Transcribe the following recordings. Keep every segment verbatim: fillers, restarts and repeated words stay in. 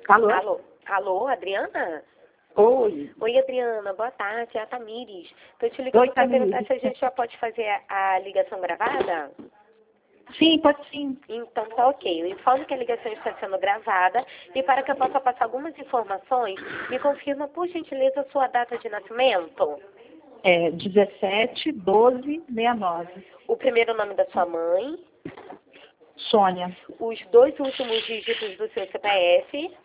Alô? Alô, alô, Adriana? Oi. Oi, Adriana, boa tarde, é a Tamires. Estou te ligando Oi, para perguntar Tamires. se a gente já pode fazer a, a ligação gravada? Sim, pode sim. Então tá ok. Eu informo que a ligação está sendo gravada e para que eu possa passar algumas informações, me confirma, por gentileza, a sua data de nascimento. É dezessete, doze, sessenta e nove. O primeiro nome da sua mãe, Sônia. os dois últimos dígitos do seu C P F.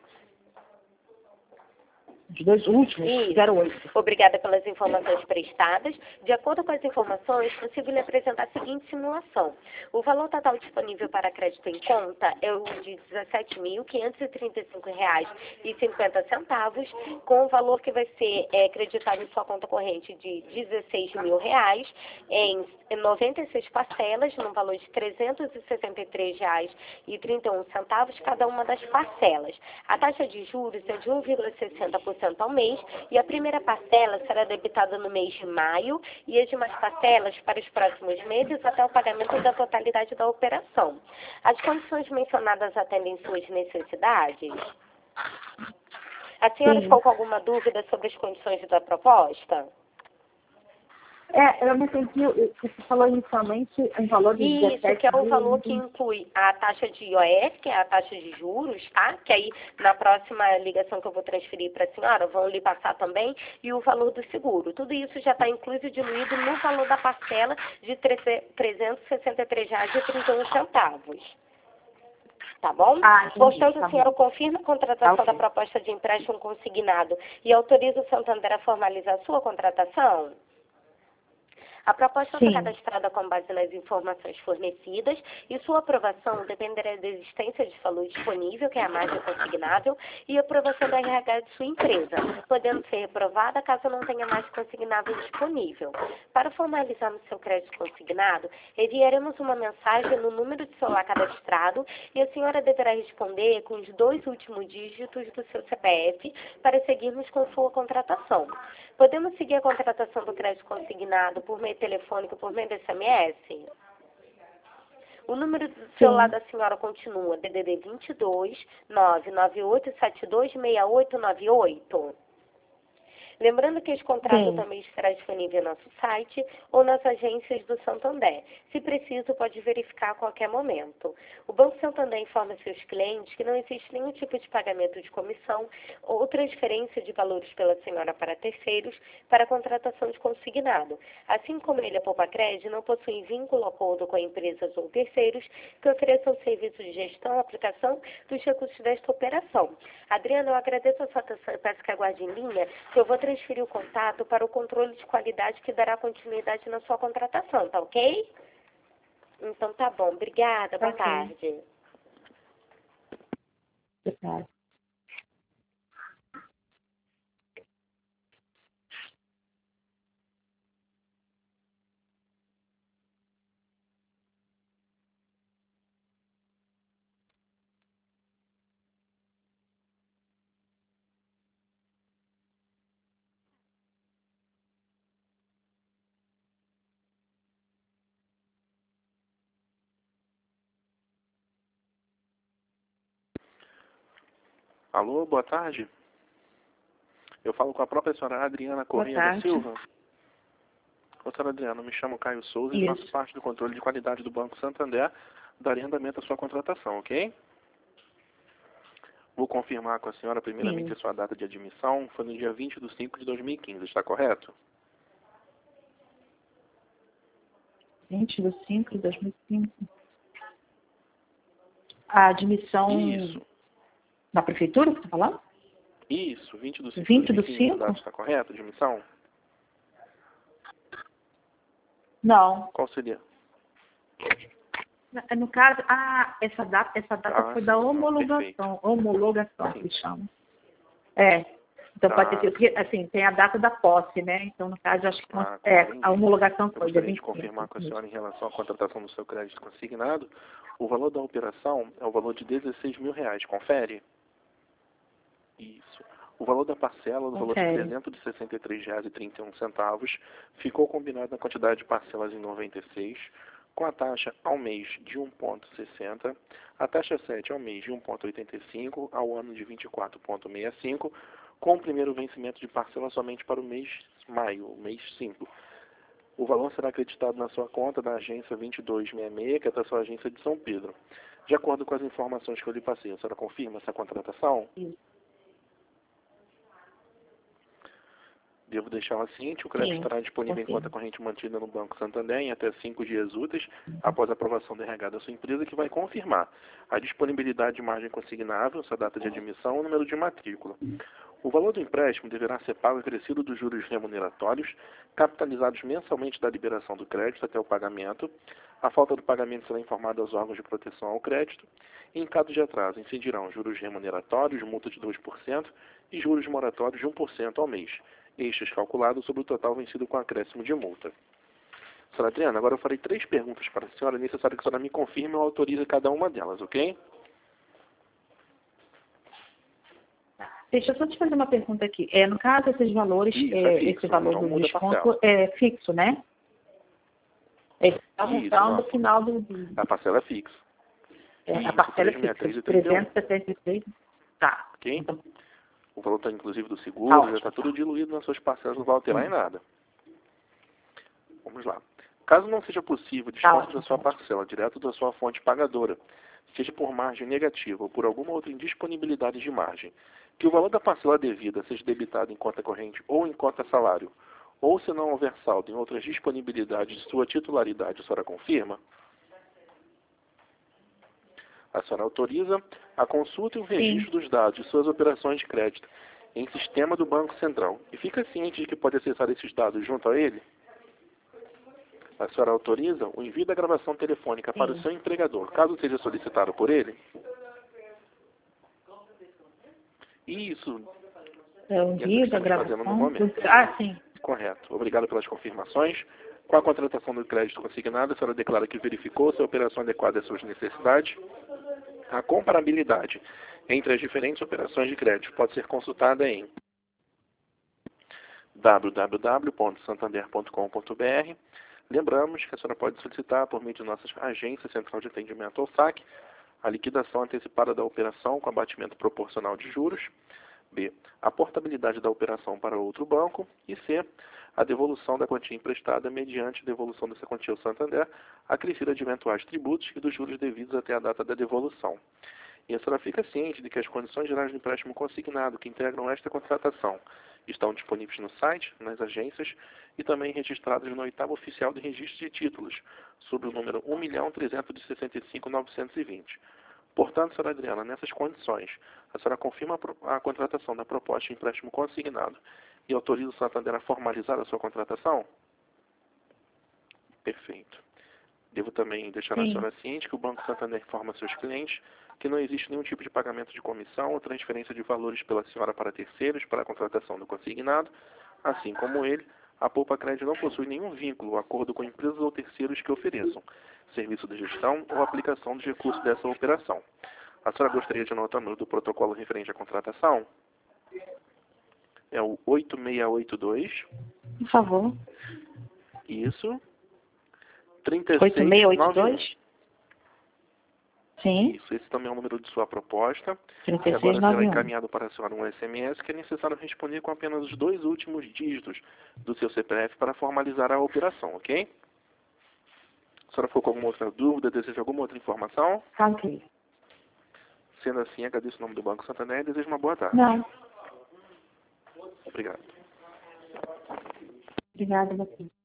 Os dois últimos, Isso. zero oito. Obrigada pelas informações prestadas. De acordo com as informações, consigo lhe apresentar a seguinte simulação. O valor total disponível para crédito em conta é o de dezessete mil quinhentos e trinta e cinco reais e cinquenta centavos, com o valor que vai ser é, creditado em sua conta corrente de dezesseis mil reais em noventa e seis parcelas, no valor de trezentos e sessenta e três reais e trinta e um centavos cada uma das parcelas. A taxa de juros é de um vírgula sessenta por cento ao mês e a primeira parcela será debitada no mês de maio e as demais parcelas para os próximos meses até o pagamento da totalidade da operação. As condições mencionadas atendem suas necessidades? A senhora Sim. ficou com alguma dúvida sobre as condições da proposta? É, eu não entendi. Você falou inicialmente em valor de Isso, dezessete que é o mil. valor que inclui a taxa de I O F, que é a taxa de juros, tá? Que aí na próxima ligação que eu vou transferir para a senhora, vão lhe passar também, e o valor do seguro. Tudo isso já está incluído e diluído no valor da parcela de trezentos e sessenta e três reais e trinta e um centavos. Tá bom? Ah, entendi. Portanto, Tá a senhora bom. confirma a contratação Tá da ok. proposta de empréstimo consignado e autoriza o Santander a formalizar a sua contratação? A proposta foi Sim. cadastrada com base nas informações fornecidas e sua aprovação dependerá da existência de valor disponível, que é a margem consignável, e aprovação da R H de sua empresa, podendo ser reprovada caso não tenha margem consignável disponível. Para formalizarmos seu crédito consignado, enviaremos uma mensagem no número de celular cadastrado e a senhora deverá responder com os dois últimos dígitos do seu C P F para seguirmos com sua contratação. Podemos seguir a contratação do crédito consignado por meio telefônico, por meio de S M S? O número do celular Sim. da senhora continua D D D vinte e dois, nove nove oito sete dois seis oito nove oito. Lembrando que esse contrato Sim. também estará disponível no nosso site ou nas agências do Santander. Se preciso, pode verificar a qualquer momento. O Banco Santander informa seus clientes que não existe nenhum tipo de pagamento de comissão ou transferência de valores pela senhora para terceiros para a contratação de consignado. Assim como ele, a Poupacred, não possui vínculo ou acordo com empresas ou terceiros que ofereçam serviços de gestão e aplicação dos recursos desta operação. Adriana, eu agradeço a sua atenção e peço que aguarde em linha, que eu vou transferir o contato para o controle de qualidade que dará continuidade na sua contratação, tá ok? Então tá bom, obrigada, boa Ok. tarde. Obrigada. Alô, boa tarde. Eu falo com a própria senhora Adriana Corrêa da tarde. Silva. Ô, senhora Adriana, eu me chamo Caio Souza e faço Isso. parte do controle de qualidade do Banco Santander, darei andamento à sua contratação, ok? Vou confirmar com a senhora primeiramente Sim. a sua data de admissão. Foi no dia vinte de cinco de dois mil e quinze, está correto? vinte de cinco de dois mil e cinco. A admissão Isso, na prefeitura, você está falando? isso, vinte de cinco de vinte do dois mil e quinze, a cinco? data está correta, admissão? Não. Qual seria? No no caso, ah, essa data, essa data Ah, foi sim, da não, homologação. perfeito. Homologação, Sim. que chama. É. Então Tá. pode ser, porque assim, tem a data da posse, né? Então, no caso, acho que Ah, é, compreendi. a homologação Eu foi dia gostaria de vinte e cinco. confirmar com a Isso. senhora em relação à contratação do seu crédito consignado. O valor da operação é o valor de dezesseis mil reais. Confere? Isso. O valor da parcela, o valor de Confere. trezentos e sessenta e três reais e trinta e um centavos, ficou combinado na quantidade de parcelas em noventa e seis, com a taxa ao mês de um vírgula sessenta, a taxa sete ao mês de um vírgula oitenta e cinco, ao ano de vinte e quatro vírgula sessenta e cinco, com o primeiro vencimento de parcela somente para o mês maio, o mês cinco. O valor será acreditado na sua conta da agência vinte e dois sessenta e seis, que é da sua agência de São Pedro. De acordo com as informações que eu lhe passei, a senhora confirma essa contratação? Sim. Devo deixá-la ciente, o crédito Sim, estará disponível em confirmo. conta corrente mantida no Banco Santander em até cinco dias úteis após a aprovação do R H da sua empresa, que vai confirmar a disponibilidade de margem consignável, sua data de admissão e o número de matrícula. O valor do empréstimo deverá ser pago acrescido dos juros remuneratórios, capitalizados mensalmente da liberação do crédito até o pagamento. A falta do pagamento será informada aos órgãos de proteção ao crédito. E, em caso de atraso, incidirão juros remuneratórios, multa de dois por cento e juros moratórios de um por cento ao mês, estes calculados sobre o total vencido com acréscimo de multa. Senhora Adriana, agora eu farei três perguntas para a senhora. É necessário que a senhora me confirme ou autorize cada uma delas, ok? Deixa eu só te fazer uma pergunta aqui. É, no caso, esses valores, Isso, é, é fixo, esse valor não do muda a desconto parcela. é fixo, né? É a Isso, função não. do final do do- A parcela é fixa. é, a Isso, parcela é trezentos e sessenta e três fixa, e trinta e um. trezentos e setenta e três. Tá. Ok? Então, O valor está inclusive do tá seguro, já ótimo. está tudo diluído nas suas parcelas, não vai alterar em Hum. nada. Vamos lá. Caso não seja possível o Tá desconto ótimo, da sua tá ótimo. parcela direto da sua fonte pagadora, seja por margem negativa ou por alguma outra indisponibilidade de margem, que o valor da parcela devida seja debitado em conta corrente ou em conta salário, ou se não houver saldo em outras disponibilidades de sua titularidade, a senhora confirma? A senhora autoriza a consulta e o registro Sim. dos dados de suas operações de crédito em sistema do Banco Central e fica ciente de que pode acessar esses dados junto a ele? A senhora autoriza o envio da gravação telefônica para o Sim. seu empregador, caso seja solicitado por ele? Isso, É o envio da estamos fazendo no gravação. momento. do- Ah, sim. Correto. Obrigado pelas confirmações. Com a contratação do crédito consignado, a senhora declara que verificou se a operação adequada às suas necessidades. A comparabilidade entre as diferentes operações de crédito pode ser consultada em w w w ponto santander ponto com ponto b r. Lembramos que a senhora pode solicitar, por meio de nossas agências Central de Atendimento ou S A C, a liquidação antecipada da operação com abatimento proporcional de juros. B. A portabilidade da operação para outro banco. E C. A devolução da quantia emprestada mediante devolução dessa quantia ao Santander, acrescida de eventuais tributos e dos juros devidos até a data da devolução. E a senhora fica ciente de que as condições gerais do empréstimo consignado que integram esta contratação estão disponíveis no site, nas agências e também registradas no oitavo oficial de registro de títulos, sob o número um milhão trezentos e sessenta e cinco mil novecentos e vinte. Portanto, senhora Adriana, nessas condições, a senhora confirma a, a contratação da proposta de empréstimo consignado e autoriza o Santander a formalizar a sua contratação? Perfeito. Devo também deixar a Sim. senhora ciente que o Banco Santander informa seus clientes que não existe nenhum tipo de pagamento de comissão ou transferência de valores pela senhora para terceiros para a contratação do consignado. Assim como ele, a Poupa Crédito não possui nenhum vínculo ou acordo com empresas ou terceiros que ofereçam serviço de gestão ou aplicação dos recursos dessa operação. A senhora gostaria de anotar o número do protocolo referente à contratação? É o oito seis oito dois. Por favor. Isso. trinta e oito seis seis oito noventa e um. dois? Sim. Isso, esse também é o número de sua proposta. trinta E e agora seis será noventa e um. encaminhado para a senhora um S M S que é necessário responder com apenas os dois últimos dígitos do seu C P F para formalizar a operação, ok? A senhora ficou com alguma outra dúvida, deseja alguma outra informação? Tá ok. Sendo assim, agradeço o nome do Banco Santander e desejo uma boa tarde. Não. Obrigado. Obrigada, você.